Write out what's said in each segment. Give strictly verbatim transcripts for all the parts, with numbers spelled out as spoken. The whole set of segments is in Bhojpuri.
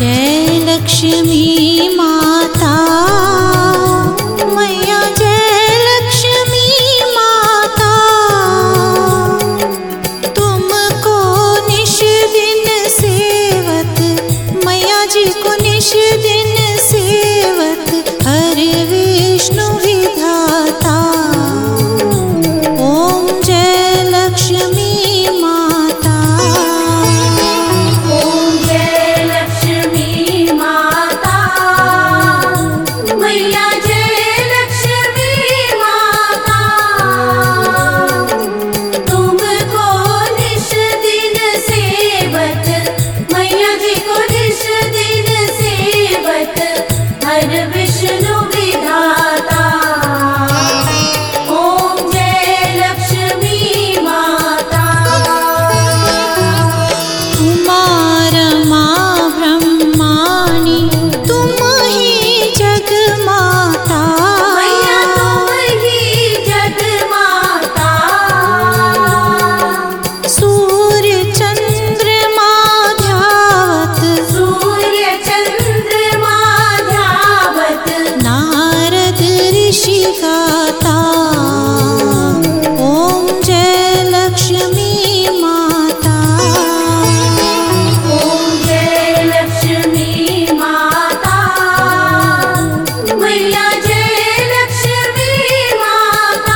जय लक्ष्मी माता, मैया जय लक्ष्मी माता, तुमको निश दिन सेवत, मैया जी को निश दिन सेवत, हर विष्णु विधाता। ओम जय लक्ष्मी माता, ओम जय लक्ष्मी माता, मैया जय लक्ष्मी माता, तुमको निश दिन सेवत, मैया जी को निश दिन सेवत, हर विष्णु विधाता। ओम जय लक्ष्मी माता, उमा रमा ब्रह्माणी, तुम ही जगमाता, मैया तुम ही जगमाता, सूर्य चंद्रमा ध्यावत, सूर्य चंद्रमा ध्यावत, नारद ऋषि गाता। ओम जय लक्ष्मी माता, ओम जय लक्ष्मी माता, मैया जय लक्ष्मी माता,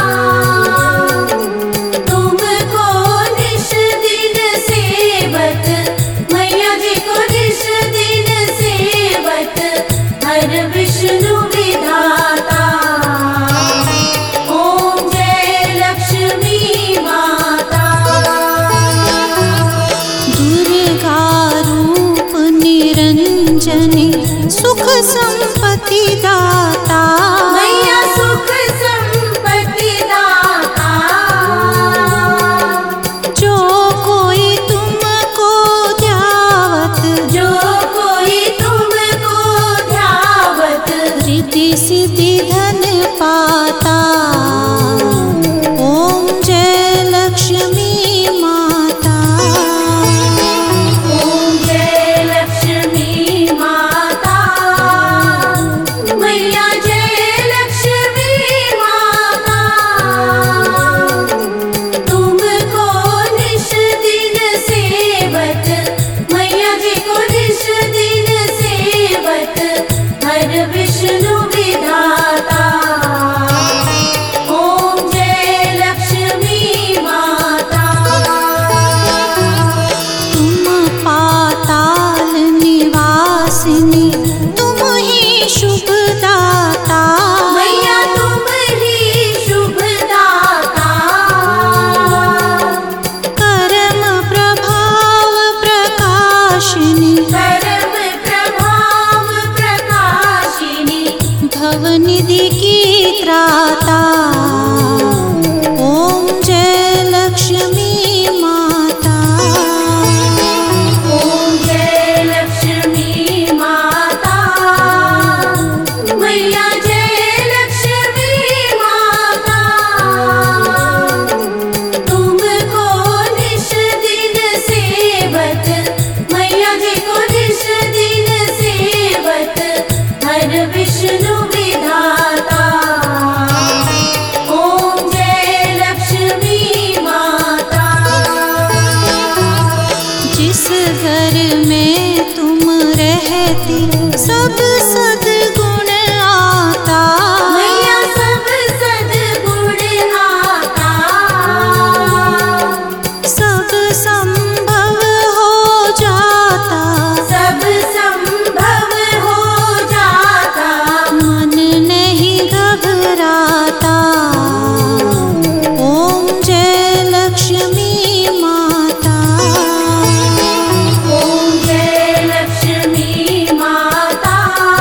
तुमको निश दिन सेवत, मैया जी को निश दिन सेवत, हर विष्णु विधाता। ओम जय लक्ष्मी माता, दुर्गा रूप निरंजनी, सुख संपत्ति दाता, मैया सुख संपत्ति दाता, जो कोई तुमको ध्यावत, जो कोई तुमको ध्यावत, रिद्धि सिद्धि धन पाता। ओम जय लक्ष्मी माता, ओम जय लक्ष्मी माता, मैया जय लक्ष्मी माता, तुमको निश दिन सेवत, मैया जी को निश दिन सेवत, हर विष्णु विधाता। ओम जय लक्ष्मी माता, तुम पाताल निवासिनी, तुम ही शुभ दाता, मैया तुम ही शुभ दाता, कर्म प्रभाव प्रकाशिनी, कर्म प्रभाव प्रकाशिनी, भवनिधि की त्राता। ओम जय लक्ष्मी माता, ओम जय लक्ष्मी माता, मैया जय लक्ष्मी माता, तुमको निश दिन सेवत, मैया जी को निश दिन सेवत, हर विष्णु विधाता। ओम जय लक्ष्मी माता, जिस घर में तुम रहती, सब सद्गुण आता, मैया सब सद्गुण आता, सब संभव हो जाता, सब संभव हो जाता, मन नहीं घबराता। ओम जय लक्ष्मी माता, ओम जय लक्ष्मी माता,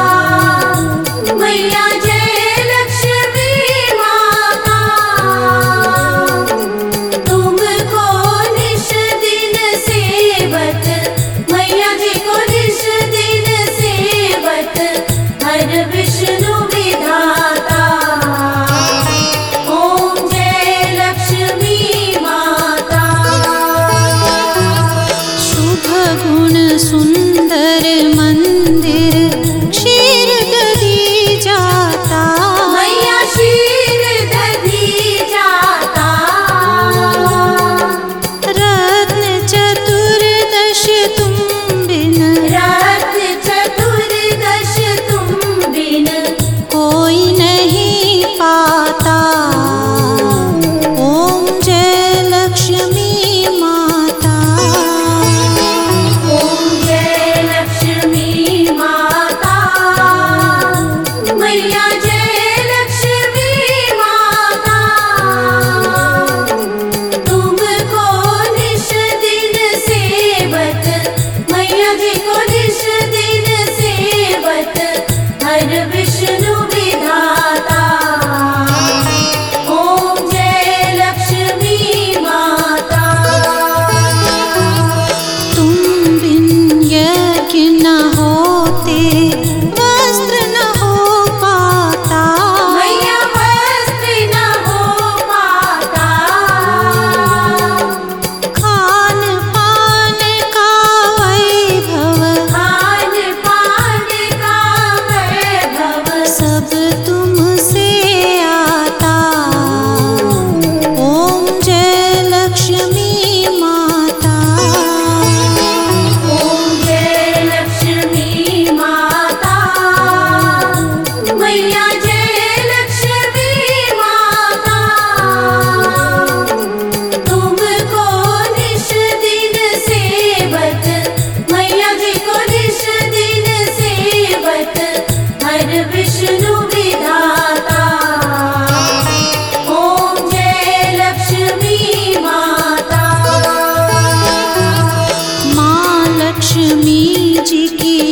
मैया जय लक्ष्मी माता, तुमको निश दिन सेवत, मैया जी को निश दिन सेवत, हर विष्णु विधाता। ओम जय लक्ष्मी माता, शुभ गुण सुंदर कर मंदिर क्षीर दधी जाता। मैया क्षीर दधी जाता। रत्न चतुर्दश तुम बिन रत्न चतुर्दश तुम बिन कोई नहीं पाता। ओम जय लक्ष्मी माता। ओम जय लक्ष्मी माता। मैया जय लक्ष्मी माता। तुमको निश दिन सेवत, मैया जी को निश दिन सेवत, हर विष्णु विधाता। ओम जय लक्ष्मी माता। तुम बिन यज्ञ न होते वस्त्र न हो पाता। मैया वस्त्र न हो पाता। खान पान का वैभव खान पान का वैभव सब तुमसे आता। ओम जय लक्ष्मी माता। ओम जय लक्ष्मी माता। मैया जय लक्ष्मी माता। तुमको निश दिन सेवत, मैया जी को निश दिन सेवत, हर विष्णु विधाता। ओम जय लक्ष्मी माता। माँ लक्ष्मी जी की